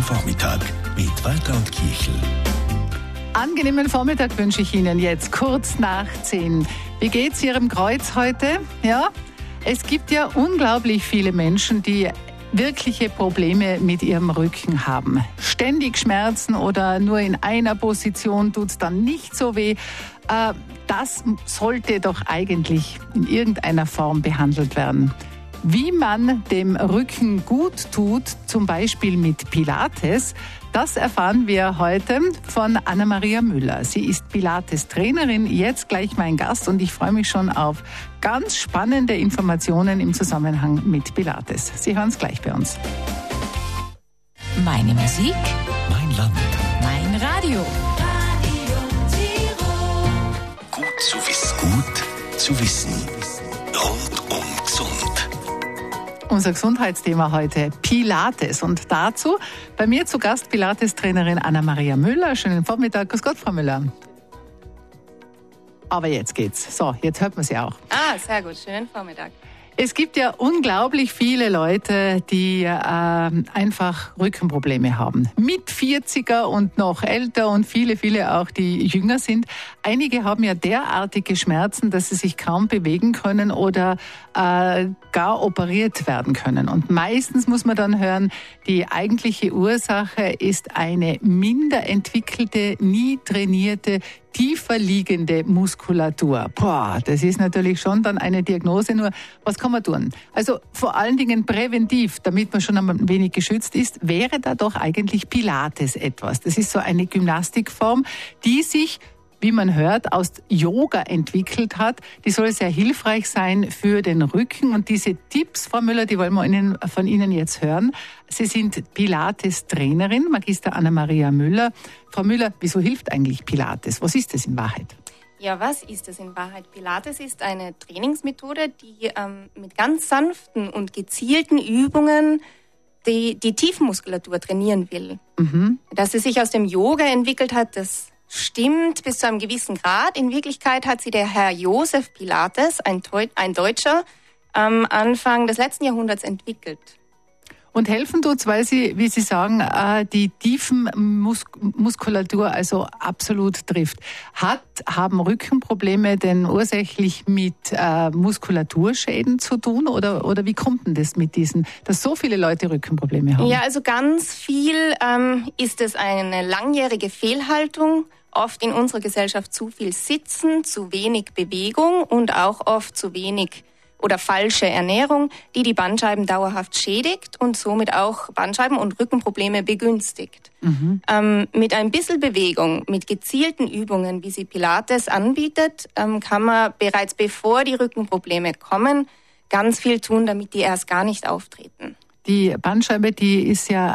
Vormittag mit Walter und Kirchel. Angenehmen Vormittag wünsche ich Ihnen jetzt, kurz nach 10. Wie geht's Ihrem Kreuz heute? Ja, es gibt ja unglaublich viele Menschen, die wirkliche Probleme mit ihrem Rücken haben. Ständig Schmerzen oder nur in einer Position tut's dann nicht so weh. Das sollte doch eigentlich in irgendeiner Form behandelt werden. Wie man dem Rücken gut tut, zum Beispiel mit Pilates, das erfahren wir heute von Anna-Maria Müller. Sie ist Pilates-Trainerin, jetzt gleich mein Gast und ich freue mich schon auf ganz spannende Informationen im Zusammenhang mit Pilates. Sie hören es gleich bei uns. Meine Musik, Mein Land. mein Radio. Gut zu wissen. Gut zu wissen. Rundum gesund. Unser Gesundheitsthema heute, Pilates. Und dazu bei mir zu Gast Pilates-Trainerin Anna-Maria Müller. Schönen Vormittag. Grüß Gott, Frau Müller. Aber jetzt geht's. So, jetzt hört man sie auch. Sehr gut. Schönen Vormittag. Es gibt ja unglaublich viele Leute, die einfach Rückenprobleme haben. Mit 40er und noch älter und viele auch, die jünger sind. Einige haben ja derartige Schmerzen, dass sie sich kaum bewegen können oder gar operiert werden können. Und meistens muss man dann hören, die eigentliche Ursache ist eine minder entwickelte, nie trainierte, tiefer liegende Muskulatur. Boah, das ist natürlich schon dann eine Diagnose, nur was kann man tun? Also vor allen Dingen präventiv, damit man schon ein wenig geschützt ist, wäre da doch eigentlich Pilates etwas. Das ist so eine Gymnastikform, die sich, wie man hört, aus Yoga entwickelt hat. Die soll sehr hilfreich sein für den Rücken. Und diese Tipps, Frau Müller, die wollen wir von Ihnen jetzt hören. Sie sind Pilates-Trainerin, Magister Anna-Maria Müller. Frau Müller, wieso hilft eigentlich Pilates? Was ist das in Wahrheit? Ja, was ist es in Wahrheit? Pilates ist eine Trainingsmethode, die mit ganz sanften und gezielten Übungen die Tiefenmuskulatur trainieren will. Dass sie sich aus dem Yoga entwickelt hat, das stimmt bis zu einem gewissen Grad. In Wirklichkeit hat sie der Herr Josef Pilates, ein Deutscher, am Anfang des letzten Jahrhunderts entwickelt. Und helfen tut's, weil Sie, wie Sie sagen, die tiefen Muskulatur also absolut trifft. Haben Rückenprobleme denn ursächlich mit Muskulaturschäden zu tun oder wie kommt denn das mit diesen, dass so viele Leute Rückenprobleme haben? Ja, also ganz viel ist es eine langjährige Fehlhaltung. Oft in unserer Gesellschaft zu viel Sitzen, zu wenig Bewegung und auch oft zu wenig oder falsche Ernährung, die Bandscheiben dauerhaft schädigt und somit auch Bandscheiben- und Rückenprobleme begünstigt. Mit ein bisschen Bewegung, mit gezielten Übungen, wie sie Pilates anbietet, kann man bereits bevor die Rückenprobleme kommen, ganz viel tun, damit die erst gar nicht auftreten. Die Bandscheibe, die ist ja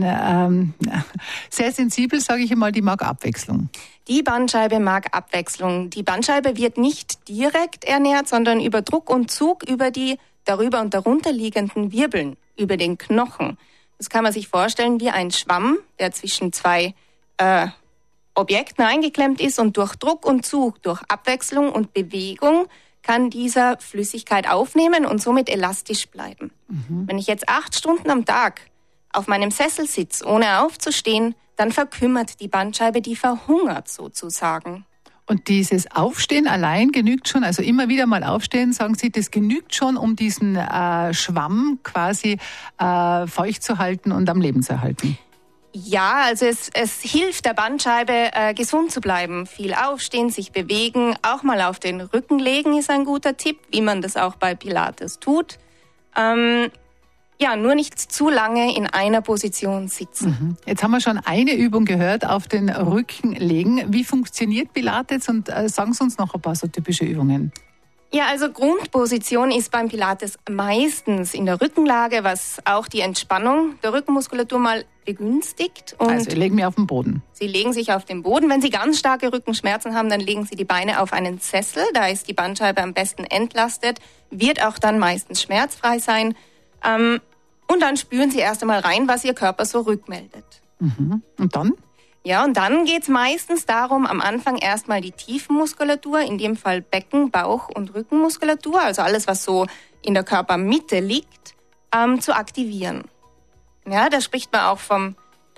sehr sensibel, sage ich einmal, die mag Abwechslung. Die Bandscheibe mag Abwechslung. Die Bandscheibe wird nicht direkt ernährt, sondern über Druck und Zug über die darüber und darunter liegenden Wirbeln, über den Knochen. Das kann man sich vorstellen wie ein Schwamm, der zwischen zwei Objekten eingeklemmt ist und durch Druck und Zug, durch Abwechslung und Bewegung kann dieser Flüssigkeit aufnehmen und somit elastisch bleiben. Wenn ich jetzt 8 Stunden am Tag auf meinem Sessel sitze, ohne aufzustehen, dann verkümmert die Bandscheibe, die verhungert sozusagen. Und dieses Aufstehen allein genügt schon, also immer wieder mal aufstehen, sagen Sie, das genügt schon, um diesen Schwamm quasi feucht zu halten und am Leben zu erhalten? Ja, also es hilft der Bandscheibe, gesund zu bleiben. Viel aufstehen, sich bewegen, auch mal auf den Rücken legen ist ein guter Tipp, wie man das auch bei Pilates tut. Ja, nur nicht zu lange in einer Position sitzen. Jetzt haben wir schon eine Übung gehört, auf den Rücken legen. Wie funktioniert Pilates und sagen Sie uns noch ein paar so typische Übungen? Ja, also Grundposition ist beim Pilates meistens in der Rückenlage, was auch die Entspannung der Rückenmuskulatur mal begünstigt. Und also legen wir auf den Boden. Sie legen sich auf den Boden. Wenn Sie ganz starke Rückenschmerzen haben, dann legen Sie die Beine auf einen Sessel. Da ist die Bandscheibe am besten entlastet, wird auch dann meistens schmerzfrei sein. Und dann spüren Sie erst einmal rein, was Ihr Körper so rückmeldet. Und dann? Ja, und dann geht's meistens darum, am Anfang erstmal die Tiefenmuskulatur, in dem Fall Becken-, Bauch- und Rückenmuskulatur, also alles, was so in der Körpermitte liegt, zu aktivieren. Ja, da spricht man auch vom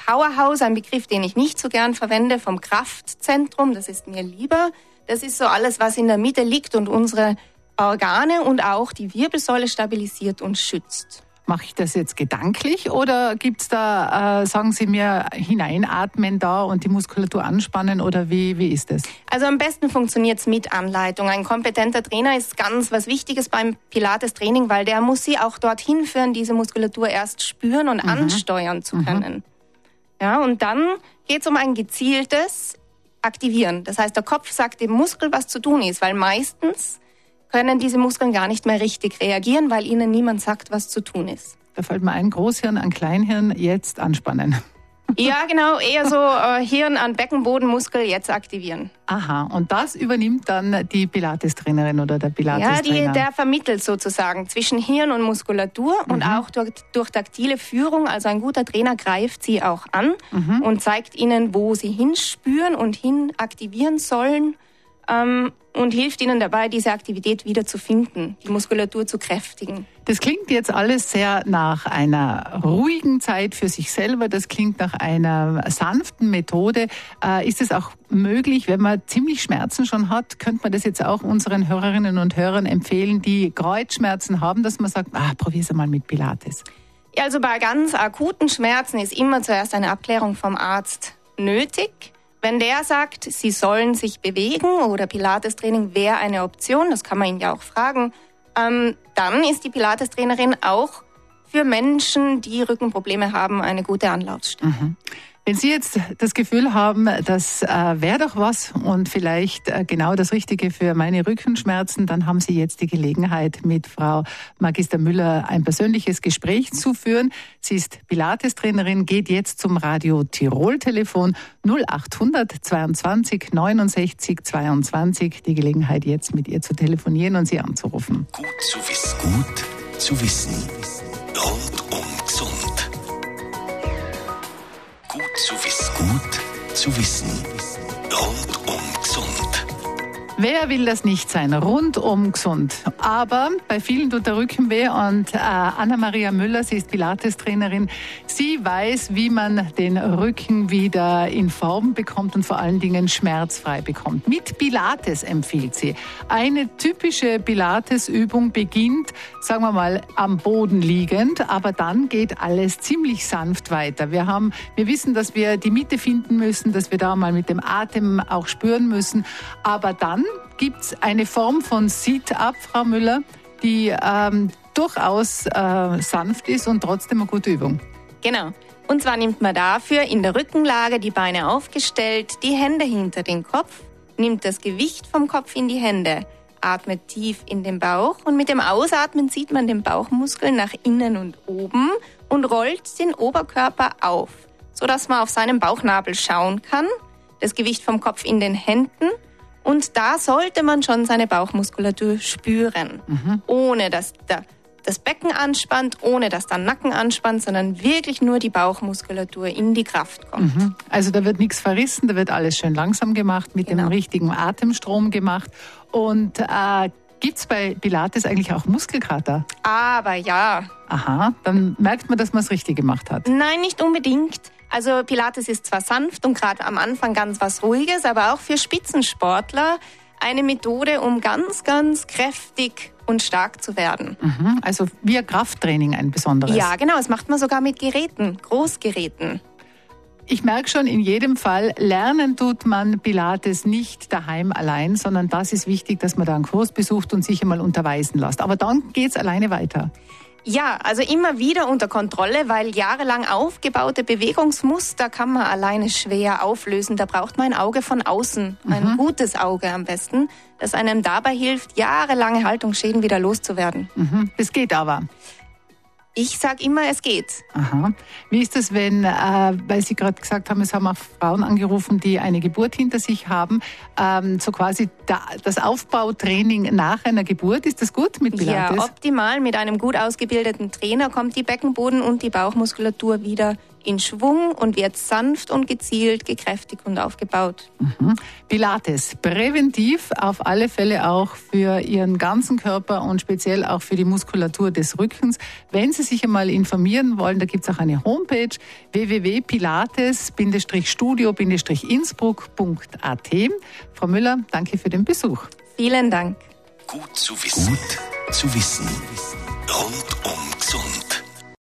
Powerhouse, ein Begriff, den ich nicht so gern verwende, vom Kraftzentrum, das ist mir lieber. Das ist so alles, was in der Mitte liegt und unsere Organe und auch die Wirbelsäule stabilisiert und schützt. Mache ich das jetzt gedanklich oder gibt's da, sagen Sie mir, hineinatmen da und die Muskulatur anspannen oder wie ist das? Also am besten funktioniert's mit Anleitung. Ein kompetenter Trainer ist ganz was Wichtiges beim Pilates-Training, weil der muss Sie auch dorthin führen, diese Muskulatur erst spüren und ansteuern zu können. Ja, und dann geht's um ein gezieltes Aktivieren. Das heißt, der Kopf sagt dem Muskel, was zu tun ist, weil meistens können diese Muskeln gar nicht mehr richtig reagieren, weil ihnen niemand sagt, was zu tun ist. Da fällt mir ein, Großhirn an Kleinhirn jetzt anspannen. Ja, genau, eher so Hirn an Beckenbodenmuskel jetzt aktivieren. Aha, und das übernimmt dann die Pilates-Trainerin oder der Pilates-Trainer? Ja, der vermittelt sozusagen zwischen Hirn und Muskulatur und auch durch taktile Führung. Also ein guter Trainer greift sie auch an und zeigt ihnen, wo sie hinspüren und hin aktivieren sollen. Und hilft ihnen dabei, diese Aktivität wieder zu finden, die Muskulatur zu kräftigen. Das klingt jetzt alles sehr nach einer ruhigen Zeit für sich selber. Das klingt nach einer sanften Methode. Ist es auch möglich, wenn man ziemlich Schmerzen schon hat, könnte man das jetzt auch unseren Hörerinnen und Hörern empfehlen, die Kreuzschmerzen haben, dass man sagt, probier's mal mit Pilates? Ja, also bei ganz akuten Schmerzen ist immer zuerst eine Abklärung vom Arzt nötig. Wenn der sagt, Sie sollen sich bewegen oder Pilates-Training wäre eine Option, das kann man ihn ja auch fragen, dann ist die Pilates-Trainerin auch für Menschen, die Rückenprobleme haben, eine gute Anlaufstelle. Wenn Sie jetzt das Gefühl haben, das wäre doch was und vielleicht genau das Richtige für meine Rückenschmerzen, dann haben Sie jetzt die Gelegenheit, mit Frau Magister Müller ein persönliches Gespräch zu führen. Sie ist Pilates-Trainerin, geht jetzt zum Radio Tirol-Telefon 0800 22 69 22. Die Gelegenheit, jetzt mit ihr zu telefonieren und Sie anzurufen. Gut zu wissen. Gut zu wissen. Rundum gesund. Gut zu wissen. Gut zu wissen. Rundum gesund. Wer will das nicht sein? Rundum gesund. Aber bei vielen tut der Rücken weh und Anna-Maria Müller, sie ist Pilates-Trainerin. Sie weiß, wie man den Rücken wieder in Form bekommt und vor allen Dingen schmerzfrei bekommt. Mit Pilates empfiehlt sie. Eine typische Pilates-Übung beginnt, sagen wir mal, am Boden liegend, aber dann geht alles ziemlich sanft weiter. Wir wissen, dass wir die Mitte finden müssen, dass wir da mal mit dem Atem auch spüren müssen, aber dann gibt's eine Form von Sit-Up, Frau Müller, die durchaus sanft ist und trotzdem eine gute Übung. Genau. Und zwar nimmt man dafür in der Rückenlage die Beine aufgestellt, die Hände hinter den Kopf, nimmt das Gewicht vom Kopf in die Hände, atmet tief in den Bauch und mit dem Ausatmen zieht man den Bauchmuskel nach innen und oben und rollt den Oberkörper auf, sodass man auf seinen Bauchnabel schauen kann, das Gewicht vom Kopf in den Händen. Und da sollte man schon seine Bauchmuskulatur spüren, ohne dass das Becken anspannt, ohne dass der Nacken anspannt, sondern wirklich nur die Bauchmuskulatur in die Kraft kommt. Also da wird nichts verrissen, da wird alles schön langsam gemacht, mit dem richtigen Atemstrom gemacht. Und gibt's bei Pilates eigentlich auch Muskelkater? Aber ja. Aha, dann merkt man, dass man es richtig gemacht hat. Nein, nicht unbedingt. Also Pilates ist zwar sanft und gerade am Anfang ganz was Ruhiges, aber auch für Spitzensportler eine Methode, um ganz, ganz kräftig und stark zu werden. Also wie ein Krafttraining ein besonderes. Ja, genau. Das macht man sogar mit Geräten, Großgeräten. Ich merke schon, in jedem Fall, lernen tut man Pilates nicht daheim allein, sondern das ist wichtig, dass man da einen Kurs besucht und sich einmal unterweisen lässt. Aber dann geht's alleine weiter. Ja, also immer wieder unter Kontrolle, weil jahrelang aufgebaute Bewegungsmuster kann man alleine schwer auflösen. Da braucht man ein Auge von außen, ein gutes Auge am besten, das einem dabei hilft, jahrelange Haltungsschäden wieder loszuwerden. Das geht aber. Ich sage immer, es geht. Aha. Wie ist das, wenn, weil Sie gerade gesagt haben, es haben auch Frauen angerufen, die eine Geburt hinter sich haben, so quasi das Aufbautraining nach einer Geburt, ist das gut mit Pilates? Ja, optimal. Mit einem gut ausgebildeten Trainer kommt die Beckenboden- und die Bauchmuskulatur wieder in Schwung und wird sanft und gezielt gekräftigt und aufgebaut. Pilates, präventiv auf alle Fälle auch für Ihren ganzen Körper und speziell auch für die Muskulatur des Rückens. Wenn Sie sich einmal informieren wollen, da gibt es auch eine Homepage www.pilates-studio-innsbruck.at. Frau Müller, danke für den Besuch. Vielen Dank. Gut zu wissen. Gut zu wissen. Rundum gesund.